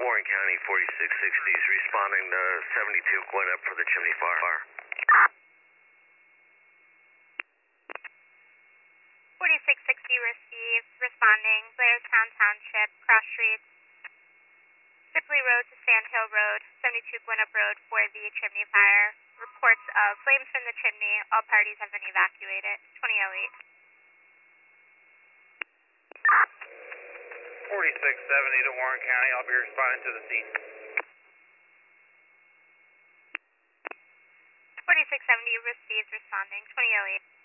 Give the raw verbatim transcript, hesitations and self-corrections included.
Warren County forty-six sixties responding to seventy-two going up for the chimney fire. forty-six sixty received, responding, Blairstown Township, cross streets, Sibley Road to Sand Hill Road, seventy-two Gwinnett Road for the chimney fire. Reports of flames from the chimney. All parties have been evacuated. twenty oh eight. forty-six seventy to Warren County. I'll be responding to the scene. forty-six seventy received, responding, twenty oh eight.